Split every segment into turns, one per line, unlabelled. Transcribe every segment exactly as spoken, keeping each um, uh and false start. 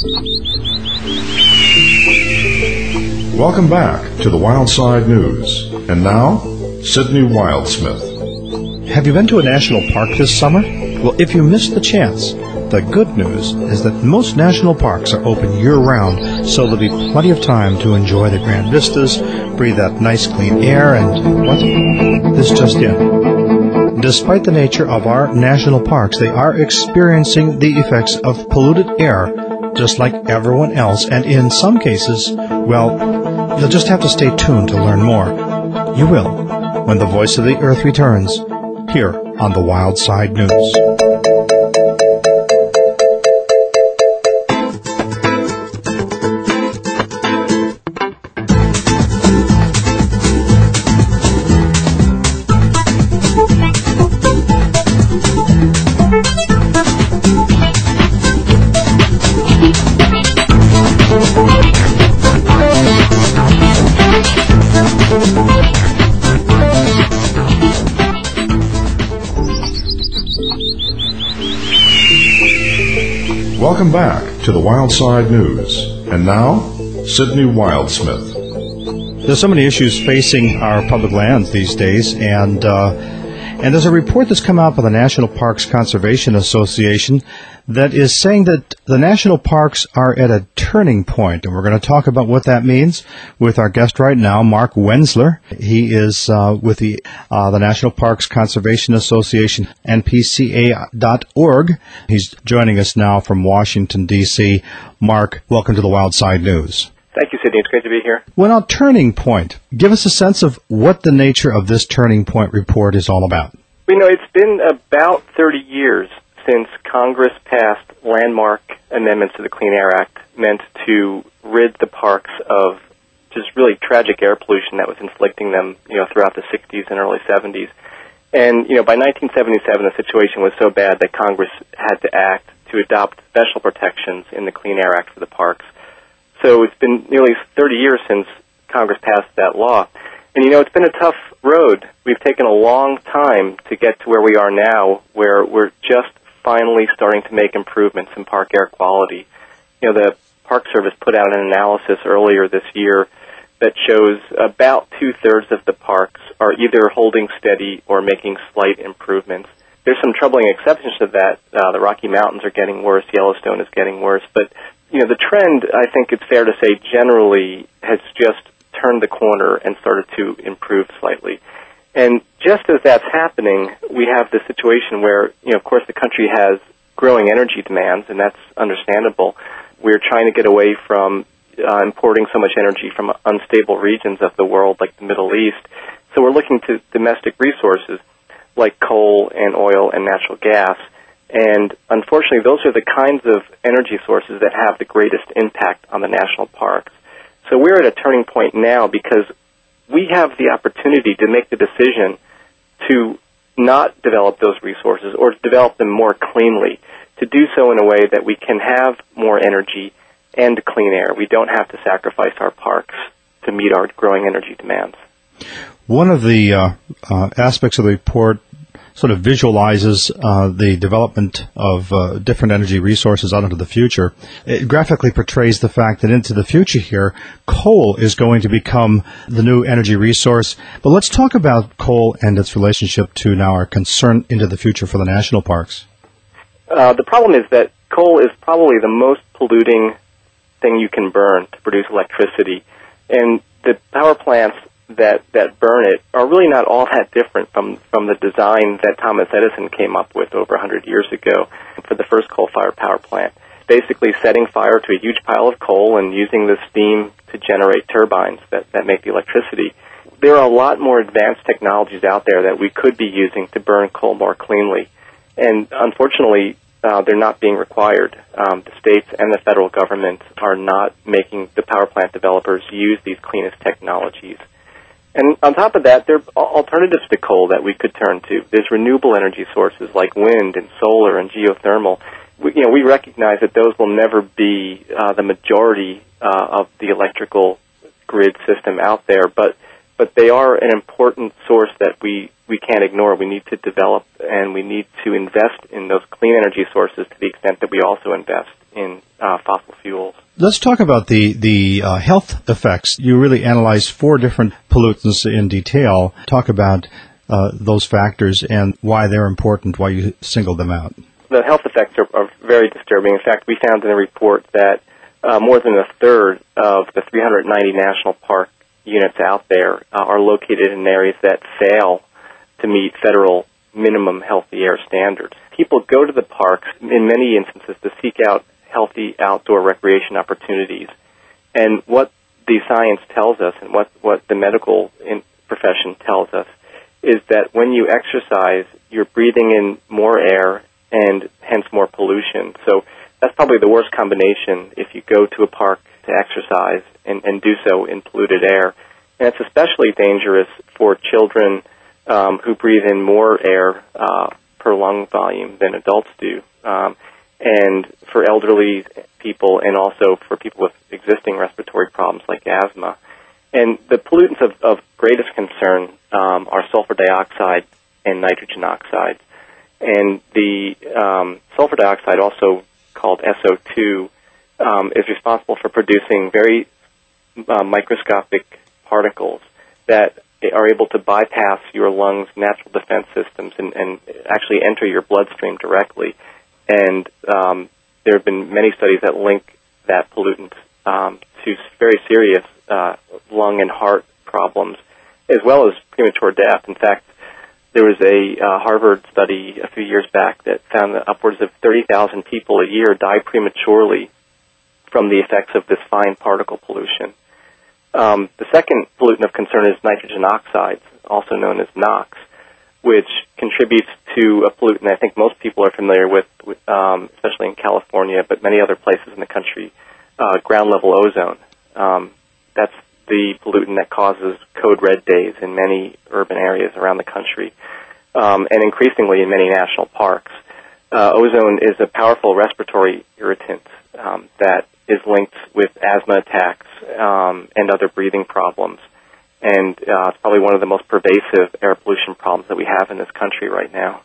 Welcome back to the Wildside News. And now, Sydney Wildsmith.
Have you been to a national park this summer? Well, if you missed the chance, the good news is that most national parks are open year-round, so there'll be plenty of time to enjoy the grand vistas, breathe that nice clean air, and what? This just in. Despite the nature of our national parks, they are experiencing the effects of polluted air just like everyone else, and in some cases, well, you'll just have to stay tuned to learn more. You will, when the Voice of the Earth returns, here on the Wildside News.
Welcome back to the Wildside News. And now, Sydney Wildsmith.
There's so many issues facing our public lands these days, and uh, and there's a report that's come out by the National Parks Conservation Association that is saying that the national parks are at a turning point, and we're going to talk about what that means with our guest right now, Mark Wenzler. He is uh, with the uh, the National Parks Conservation Association, N P C A dot org. He's joining us now from Washington, D C Mark, welcome to the Wildside News.
Thank you, Sydney. It's great to be here.
Well, now, turning point. Give us a sense of what the nature of this turning point report is all about.
We know it's been about thirty years since Congress passed landmark amendments to the Clean Air Act meant to rid the parks of just really tragic air pollution that was inflicting them, you know, throughout the sixties and early seventies. And, you know, by nineteen seventy-seven, the situation was so bad that Congress had to act to adopt special protections in the Clean Air Act for the parks. So it's been nearly thirty years since Congress passed that law. And, you know, it's been a tough road. We've taken a long time to get to where we are now, where we're just finally starting to make improvements in park air quality. You know, the Park Service put out an analysis earlier this year that shows about two-thirds of the parks are either holding steady or making slight improvements. There's some troubling exceptions to that. Uh, the Rocky Mountains are getting worse. Yellowstone is getting worse. But, you know, the trend, I think it's fair to say, generally has just turned the corner and started to improve slightly. And just as that's happening, we have the situation where, you know, of course, the country has growing energy demands, and that's understandable. We're trying to get away from uh, importing so much energy from unstable regions of the world, like the Middle East. So we're looking to domestic resources like coal and oil and natural gas. And unfortunately, those are the kinds of energy sources that have the greatest impact on the national parks. So we're at a turning point now because we have the opportunity to make the decision to not develop those resources or to develop them more cleanly, to do so in a way that we can have more energy and clean air. We don't have to sacrifice our parks to meet our growing energy demands.
One of the uh, uh, aspects of the report sort of visualizes uh, the development of uh, different energy resources out into the future. It graphically portrays the fact that into the future here, coal is going to become the new energy resource. But let's talk about coal and its relationship to now our concern into the future for the national parks.
Uh, the problem is that coal is probably the most polluting thing you can burn to produce electricity. And the power plants that that burn it are really not all that different from, from the design that Thomas Edison came up with over one hundred years ago for the first coal-fired power plant. Basically setting fire to a huge pile of coal and using the steam to generate turbines that, that make the electricity. There are a lot more advanced technologies out there that we could be using to burn coal more cleanly. And unfortunately, uh, they're not being required. Um, the states and the federal government are not making the power plant developers use these cleanest technologies. And on top of that, there are alternatives to coal that we could turn to. There's renewable energy sources like wind and solar and geothermal. We, you know, we recognize that those will never be uh, the majority uh, of the electrical grid system out there, but but they are an important source that we, we can't ignore. We need to develop, and we need to invest in those clean energy sources to the extent that we also invest in uh, fossil fuels.
Let's talk about the, the uh, health effects. You really analyzed four different pollutants in detail. Talk about uh, those factors and why they're important, why you singled them out.
The health effects are, are very disturbing. In fact, we found in a report that uh, more than a third of the three hundred ninety national park units out there uh, are located in areas that fail to meet federal minimum healthy air standards. People go to the parks, in many instances, to seek out healthy outdoor recreation opportunities. And what the science tells us and what, what the medical in profession tells us is that when you exercise, you're breathing in more air and hence more pollution. So that's probably the worst combination if you go to a park to exercise and, and do so in polluted air. And it's especially dangerous for children um, who breathe in more air uh, per lung volume than adults do, um, and for elderly people and also for people with existing respiratory problems like asthma. And the pollutants of, of greatest concern um, are sulfur dioxide and nitrogen oxides. And the um, sulfur dioxide, also called S O two, um, is responsible for producing very uh, microscopic particles that are able to bypass your lungs' natural defense systems and, and actually enter your bloodstream directly. And um, there have been many studies that link that pollutant um, to very serious uh, lung and heart problems, as well as premature death. In fact, there was a uh, Harvard study a few years back that found that upwards of thirty thousand people a year die prematurely from the effects of this fine particle pollution. Um, the second pollutant of concern is nitrogen oxides, also known as NOx, which contributes to a pollutant I think most people are familiar with, with um, especially in California, but many other places in the country, uh, ground-level ozone. Um, that's the pollutant that causes code red days in many urban areas around the country, um, and increasingly in many national parks. Uh, ozone is a powerful respiratory irritant um, that is linked with asthma attacks um, and other breathing problems. And uh, it's probably one of the most pervasive air pollution problems that we have in this country right now.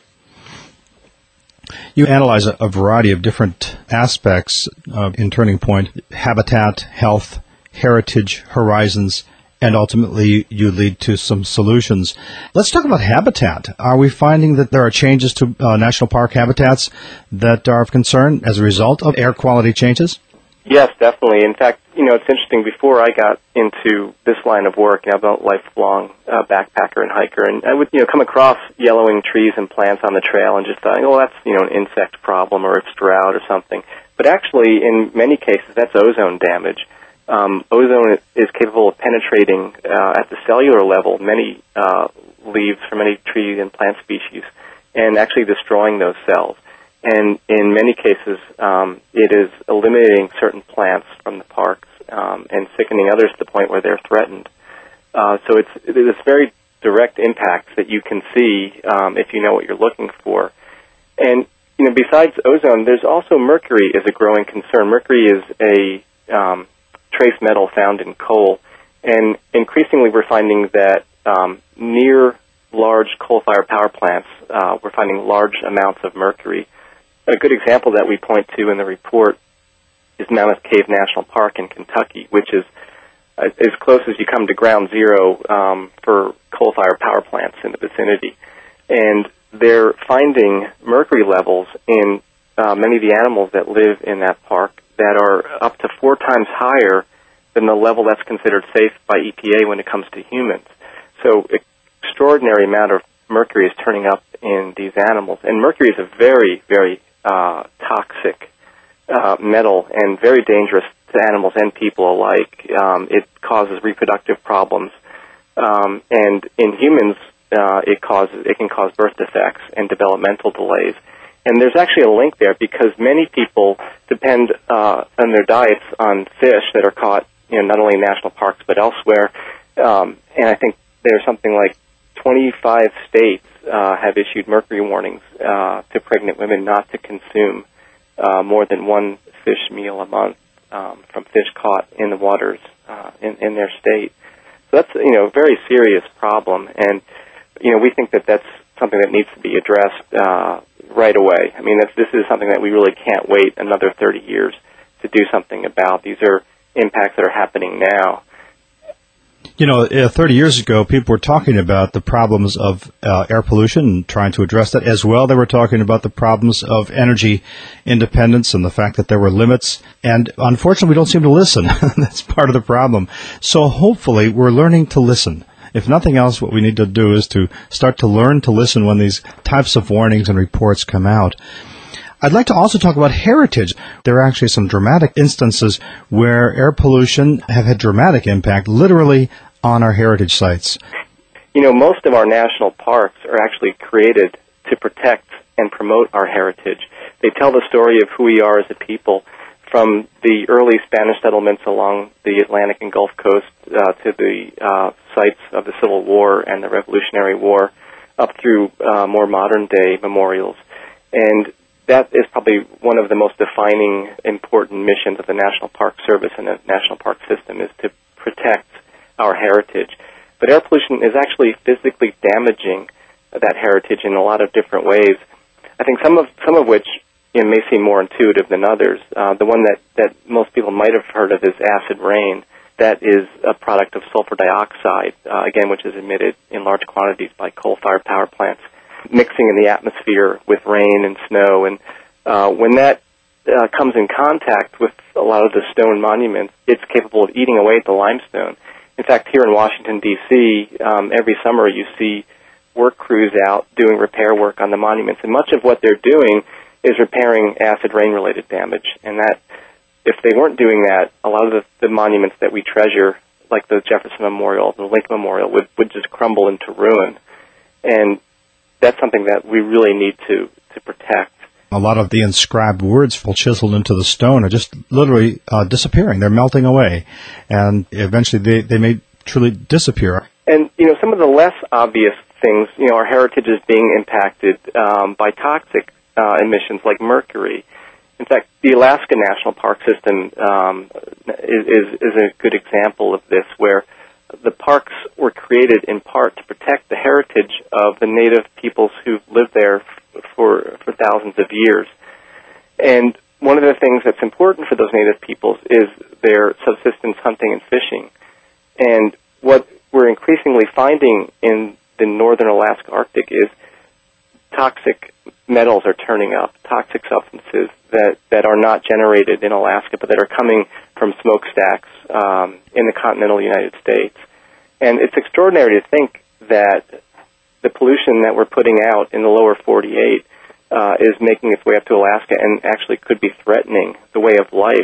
You analyze a, a variety of different aspects uh, in Turning Point: habitat, health, heritage, horizons, and ultimately you lead to some solutions. Let's talk about habitat. Are we finding that there are changes to uh, national park habitats that are of concern as a result of air quality changes?
Yes, definitely. In fact, you know, it's interesting. Before I got into this line of work, you know, I'm a lifelong uh, backpacker and hiker, and I would, you know, come across yellowing trees and plants on the trail and just thought, oh, that's, you know, an insect problem or it's drought or something. But actually, in many cases, that's ozone damage. Um, ozone is capable of penetrating uh, at the cellular level many uh, leaves from many tree and plant species and actually destroying those cells. And in many cases, um, it is eliminating certain plants from the parks um, and sickening others to the point where they're threatened. Uh, so it's it's very direct impacts that you can see um, if you know what you're looking for. And you know, besides ozone, there's also mercury is a growing concern. Mercury is a um, trace metal found in coal, and increasingly we're finding that um, near large coal-fired power plants, uh, we're finding large amounts of mercury. A good example that we point to in the report is Mammoth Cave National Park in Kentucky, which is uh, as close as you come to ground zero um, for coal-fired power plants in the vicinity. And they're finding mercury levels in uh, many of the animals that live in that park that are up to four times higher than the level that's considered safe by E P A when it comes to humans. So extraordinary amount of mercury is turning up in these animals. And mercury is a very, very uh, toxic uh, metal and very dangerous to animals and people alike. Um, it causes reproductive problems. Um, and in humans, uh, it causes it can cause birth defects and developmental delays. And there's actually a link there because many people depend uh, on their diets on fish that are caught, you know, not only in national parks but elsewhere. Um, and I think there's something like twenty-five states uh, have issued mercury warnings uh, to pregnant women not to consume uh, more than one fish meal a month um, from fish caught in the waters uh, in, in their state. So that's, you know, a very serious problem, and you know, we think that that's something that needs to be addressed uh, right away. I mean, this, this is something that we really can't wait another thirty years to do something about. These are impacts that are happening now.
You know, uh, thirty years ago, people were talking about the problems of uh, air pollution and trying to address that as well. They were talking about the problems of energy independence and the fact that there were limits. And unfortunately, we don't seem to listen. That's part of the problem. So hopefully, we're learning to listen. If nothing else, what we need to do is to start to learn to listen when these types of warnings and reports come out. I'd like to also talk about heritage. There are actually some dramatic instances where air pollution have had dramatic impact, literally, on our heritage sites.
You know, most of our national parks are actually created to protect and promote our heritage. They tell the story of who we are as a people, from the early Spanish settlements along the Atlantic and Gulf Coast uh, to the uh, sites of the Civil War and the Revolutionary War, up through uh, more modern-day memorials. And that is probably one of the most defining, important missions of the National Park Service and the National Park System, is to protect our heritage. But air pollution is actually physically damaging that heritage in a lot of different ways. I think some of some of which, you know, may seem more intuitive than others. Uh, the one that, that most people might have heard of is acid rain. That is a product of sulfur dioxide, uh, again, which is emitted in large quantities by coal-fired power plants, mixing in the atmosphere with rain and snow. And uh, when that uh, comes in contact with a lot of the stone monuments, it's capable of eating away at the limestone. In fact, here in Washington, D C, um, every summer you see work crews out doing repair work on the monuments, and much of what they're doing is repairing acid rain-related damage. And that, if they weren't doing that, a lot of the, the monuments that we treasure, like the Jefferson Memorial, the Lincoln Memorial, would, would just crumble into ruin. And that's something that we really need to, to protect.
A lot of the inscribed words chiseled into the stone are just literally uh, disappearing. They're melting away. And eventually they, they may truly disappear.
And, you know, some of the less obvious things, you know, our heritage is being impacted um, by toxic uh, emissions like mercury. In fact, the Alaska National Park System um, is, is, is a good example of this, where the parks were created in part to protect the heritage of the native peoples who've lived there for for thousands of years. And one of the things that's important for those native peoples is their subsistence hunting and fishing. And what we're increasingly finding in the northern Alaska Arctic is toxic metals are turning up, toxic substances that, that are not generated in Alaska, but that are coming from smokestacks um, in the continental United States. And it's extraordinary to think that the pollution that we're putting out in the lower forty-eight uh, is making its way up to Alaska and actually could be threatening the way of life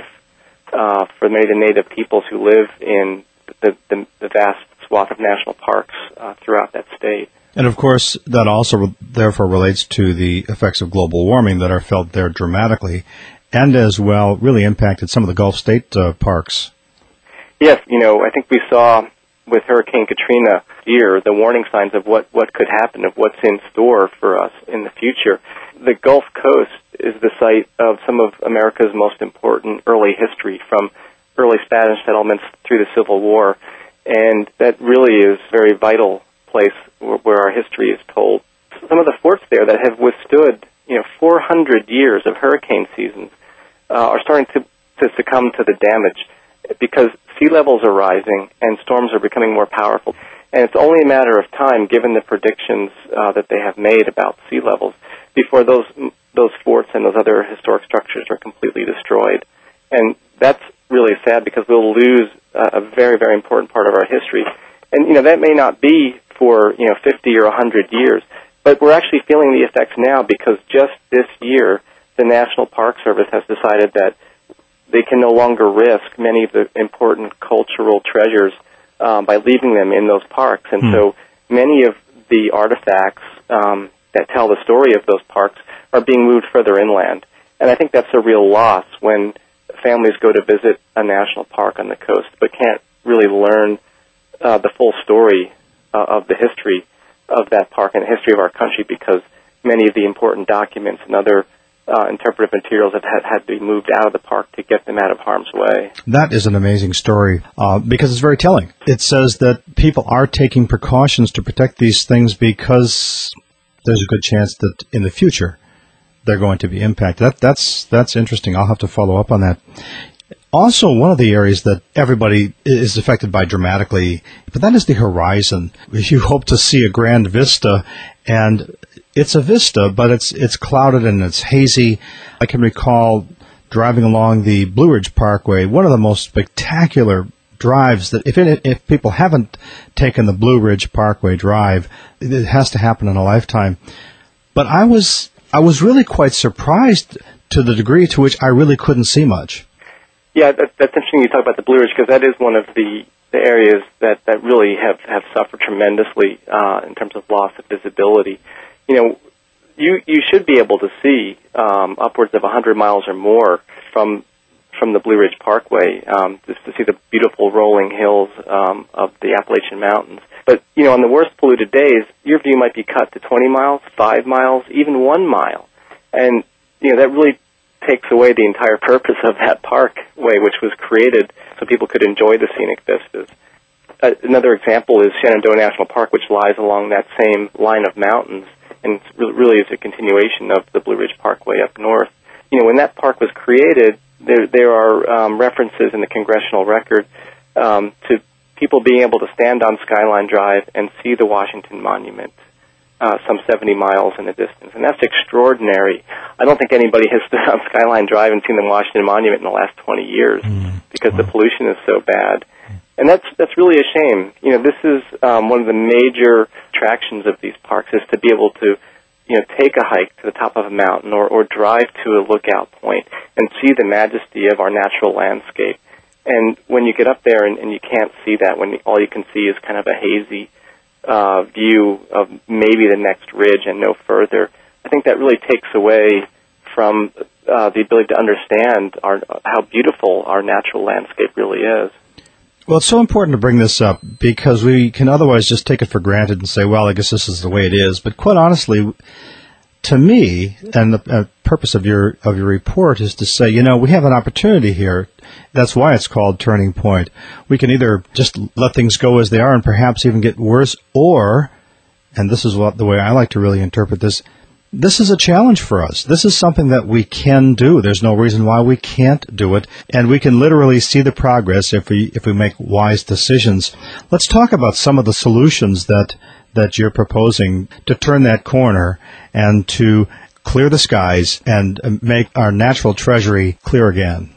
uh, for many of the native peoples who live in the, the, the vast swath of national parks uh, throughout that state.
And, of course, that also therefore relates to the effects of global warming that are felt there dramatically, and as well really impacted some of the Gulf State uh, parks.
Yes, you know, I think we saw with Hurricane Katrina here the warning signs of what, what could happen, of what's in store for us in the future. The Gulf Coast is the site of some of America's most important early history, from early Spanish settlements through the Civil War, and that really is a very vital place where, where our history is told. Some of the forts there that have withstood, you know, four hundred years of hurricane seasons uh, are starting to, to succumb to the damage because sea levels are rising and storms are becoming more powerful. And it's only a matter of time, given the predictions uh, that they have made about sea levels, before those those forts and those other historic structures are completely destroyed. And that's really sad, because we'll lose a, a very, very important part of our history. And, you know, that may not be for, you know, fifty or one hundred years, but we're actually feeling the effects now, because just this year, the National Park Service has decided that they can no longer risk many of the important cultural treasures um, by leaving them in those parks. And hmm. so many of the artifacts um, that tell the story of those parks are being moved further inland. And I think that's a real loss when families go to visit a national park on the coast but can't really learn uh, the full story uh, of the history of that park and the history of our country, because many of the important documents and other Uh, interpretive materials have had, had to be moved out of the park to get them out of harm's way.
That is an amazing story uh, because it's very telling. It says that people are taking precautions to protect these things because there's a good chance that in the future they're going to be impacted. That, that's that's interesting. I'll have to follow up on that. Also, one of the areas that everybody is affected by dramatically, but that is the horizon. You hope to see a grand vista, and it's a vista, but it's it's clouded and it's hazy. I can recall driving along the Blue Ridge Parkway, one of the most spectacular drives that if it, if people haven't taken the Blue Ridge Parkway drive, it has to happen in a lifetime. But I was I was really quite surprised to the degree to which I really couldn't see much.
Yeah, that, that's interesting you talk about the Blue Ridge, because that is one of the, the areas that, that really have, have suffered tremendously uh, in terms of loss of visibility. You know, you you should be able to see um, upwards of one hundred miles or more from from the Blue Ridge Parkway, um, just to see the beautiful rolling hills um, of the Appalachian Mountains. But, you know, on the worst polluted days, your view might be cut to twenty miles, five miles, even one mile. And, you know, that really takes away the entire purpose of that parkway, which was created so people could enjoy the scenic vistas. Uh, another example is Shenandoah National Park, which lies along that same line of mountains, and really is a continuation of the Blue Ridge Parkway up north. You know, when that park was created, there there are um, references in the congressional record um, to people being able to stand on Skyline Drive and see the Washington Monument uh, some seventy miles in the distance. And that's extraordinary. I don't think anybody has stood on Skyline Drive and seen the Washington Monument in the last twenty years mm. because wow. the pollution is so bad. And that's that's really a shame. You know, this is um, one of the major attractions of these parks, is to be able to, you know, take a hike to the top of a mountain or, or drive to a lookout point and see the majesty of our natural landscape. And when you get up there and, and you can't see that, when all you can see is kind of a hazy uh, view of maybe the next ridge and no further, I think that really takes away from uh, the ability to understand our, how beautiful our natural landscape really is.
Well, it's so important to bring this up because we can otherwise just take it for granted and say, well, I guess this is the way it is. But quite honestly, to me, and the uh, purpose of your of your report is to say, you know, we have an opportunity here. That's why it's called Turning Point. We can either just let things go as they are and perhaps even get worse, or, and this is what the way I like to really interpret this, this is a challenge for us. This is something that we can do. There's no reason why we can't do it, and we can literally see the progress if we if we make wise decisions. Let's talk about some of the solutions that that you're proposing to turn that corner and to clear the skies and make our natural treasury clear again.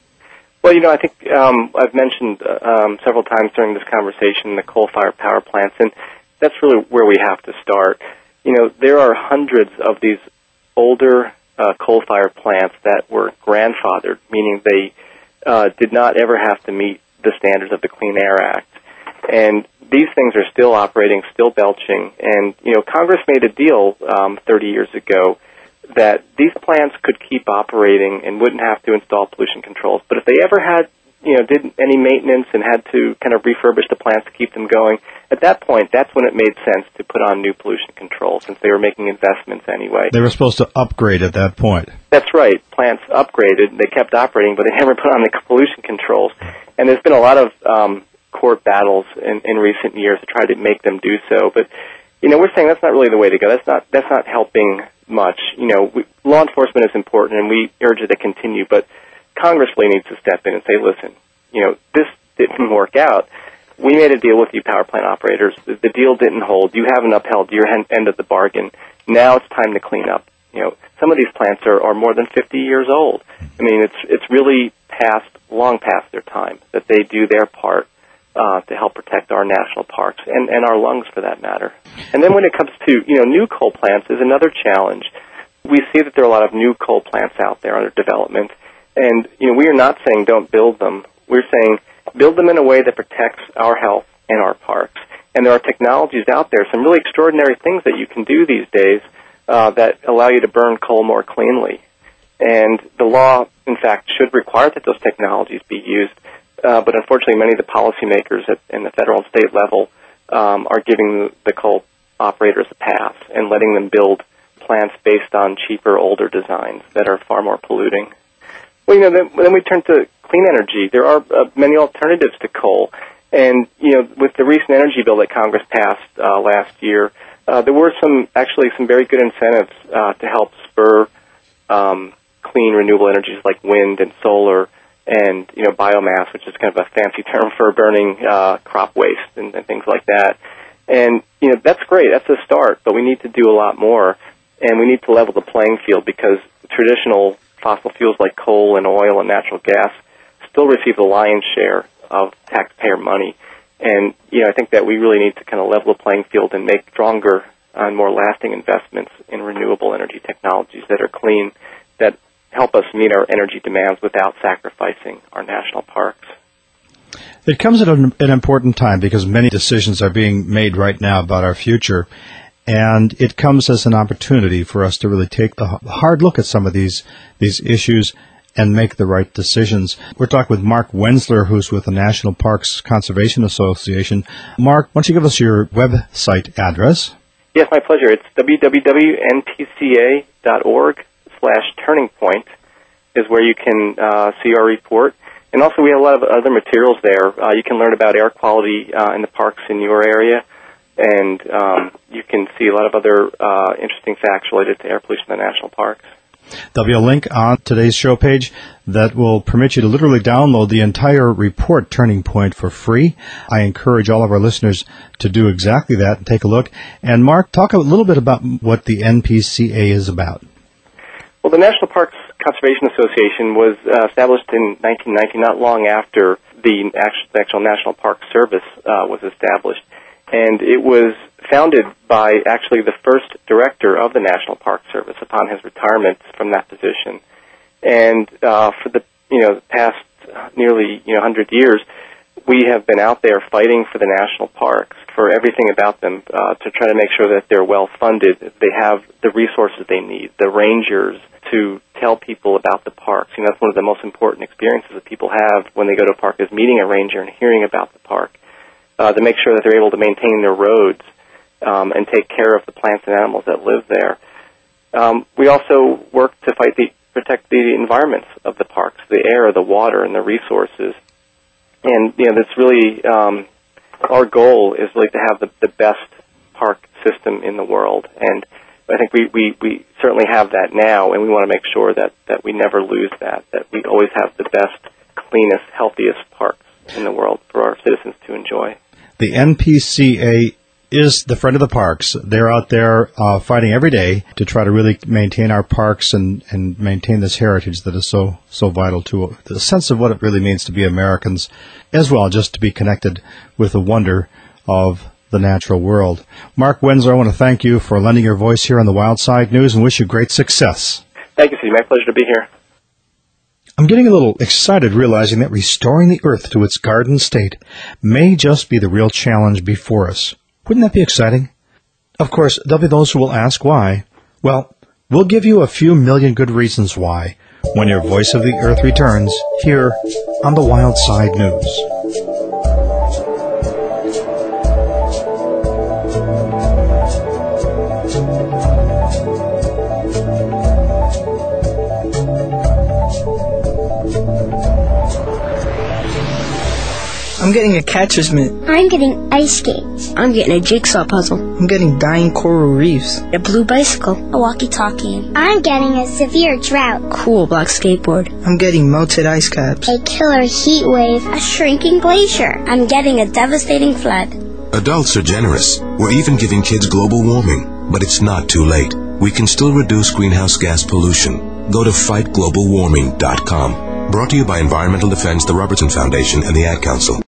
Well, you know, I think um, I've mentioned uh, um, several times during this conversation the coal-fired power plants, and that's really where we have to start. You know, there are hundreds of these older uh, coal-fired plants that were grandfathered, meaning they uh, did not ever have to meet the standards of the Clean Air Act. And these things are still operating, still belching. And, you know, Congress made a deal um, thirty years ago that these plants could keep operating and wouldn't have to install pollution controls. But if they ever had, you know, did any maintenance and had to kind of refurbish the plants to keep them going, at that point, that's when it made sense to put on new pollution controls, since they were making investments anyway.
They were supposed to upgrade at that point.
That's right. Plants upgraded. They kept operating, but they never put on the pollution controls. And there's been a lot of um, court battles in, in recent years to try to make them do so. But, you know, we're saying that's not really the way to go. That's not that's not helping much. You know, we, law enforcement is important, and we urge it to continue, but Congress really needs to step in and say, listen, you know, this didn't work out. We made a deal with you power plant operators. The, the deal didn't hold. You haven't upheld your end of the bargain. Now it's time to clean up. You know, some of these plants are, are more than fifty years old. I mean, it's it's really past, long past their time that they do their part uh, to help protect our national parks and, and our lungs, for that matter. And then when it comes to, you know, new coal plants is another challenge. We see that there are a lot of new coal plants out there under development. And, you know, we are not saying don't build them. We're saying build them in a way that protects our health and our parks. And there are technologies out there, some really extraordinary things that you can do these days uh, that allow you to burn coal more cleanly. And the law, in fact, should require that those technologies be used. Uh, but unfortunately, many of the policymakers at in the federal and state level um, are giving the coal operators a pass and letting them build plants based on cheaper, older designs that are far more polluting. Well, you know, then, then we turn to clean energy. There are uh, many alternatives to coal. And, you know, with the recent energy bill that Congress passed uh, last year, uh, there were some, actually some very good incentives uh, to help spur um, clean renewable energies like wind and solar and, you know, biomass, which is kind of a fancy term for burning uh, crop waste and, and things like that. And, you know, that's great. That's a start, but we need to do a lot more, and we need to level the playing field because traditional fossil fuels like coal and oil and natural gas still receive the lion's share of taxpayer money. And, you know, I think that we really need to kind of level the playing field and make stronger and more lasting investments in renewable energy technologies that are clean, that help us meet our energy demands without sacrificing our national parks.
It comes at an, an important time because many decisions are being made right now about our future, and it comes as an opportunity for us to really take a hard look at some of these these issues and make the right decisions. We're talking with Mark Wenzler, who's with the National Parks Conservation Association. Mark, why don't you give us your website address?
Yes, my pleasure. It's w w w dot n p c a dot org slash turning point is where you can uh, see our report. And also we have a lot of other materials there. Uh, you can learn about air quality uh, in the parks in your area, and um, you can see a lot of other uh, interesting facts related to air pollution in the national parks.
There'll be a link on today's show page that will permit you to literally download the entire report, Turning Point, for free. I encourage all of our listeners to do exactly that and take a look. And Mark, talk a little bit about what the N P C A is about.
Well, the National Parks Conservation Association was uh, established in nineteen ninety, not long after the actual National Park Service uh, was established. And it was founded by actually the first director of the National Park Service upon his retirement from that position. And uh, for the you know the past nearly you know one hundred years, we have been out there fighting for the national parks, for everything about them, uh, to try to make sure that they're well funded, they have the resources they need, the rangers to tell people about the parks. You know, that's one of the most important experiences that people have when they go to a park, is meeting a ranger and hearing about the park. Uh, to make sure that they're able to maintain their roads um, and take care of the plants and animals that live there. Um, we also work to fight the, protect the environments of the parks, the air, the water, and the resources. And, you know, that's really, um, our goal is really to have the, the best park system in the world. And I think we, we, we certainly have that now, and we want to make sure that, that we never lose that, that we always have the best, cleanest, healthiest parks in the world for our citizens to enjoy.
The N P C A is the friend of the parks. They're out there uh, fighting every day to try to really maintain our parks and, and maintain this heritage that is so so vital to the sense of what it really means to be Americans, as well just to be connected with the wonder of the natural world. Mark Wenzler, I want to thank you for lending your voice here on the Wild Side News and wish you great success.
Thank you, Steve. My pleasure to be here.
I'm getting a little excited realizing that restoring the earth to its garden state may just be the real challenge before us. Wouldn't that be exciting? Of course, there'll be those who will ask why. Well, we'll give you a few million good reasons why when your Voice of the Earth returns here on the Wild Side News.
I'm getting a catcher's mitt.
I'm getting ice skates.
I'm getting a jigsaw puzzle.
I'm getting dying coral reefs.
A blue bicycle.
A walkie-talkie. I'm getting a severe drought.
Cool black skateboard.
I'm getting melted ice caps.
A killer heat wave. A shrinking glacier. I'm getting a devastating flood.
Adults are generous. We're even giving kids global warming. But it's not too late. We can still reduce greenhouse gas pollution. Go to fight global warming dot com. Brought to you by Environmental Defense, the Robertson Foundation, and the Ad Council.